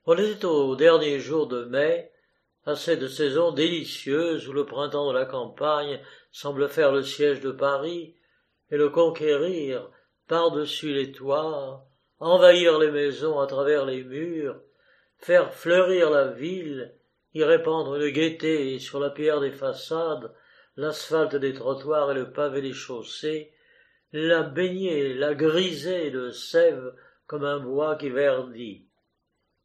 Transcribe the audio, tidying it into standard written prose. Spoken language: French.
On était aux derniers jours de mai, à cette saison délicieuse où le printemps de la campagne semble faire le siège de Paris et le conquérir par-dessus les toits, envahir les maisons à travers les murs, faire fleurir la ville, y répandre une gaieté sur la pierre des façades, l'asphalte des trottoirs et le pavé des chaussées, la baigner, la griser de sève comme un bois qui verdit.